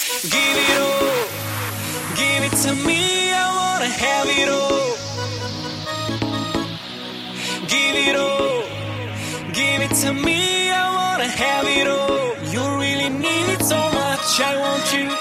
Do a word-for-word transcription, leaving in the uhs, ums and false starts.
Give it all, give it to me, I wanna have it all. Give it all, give it to me, I wanna have it all. You really need it so much, I want you.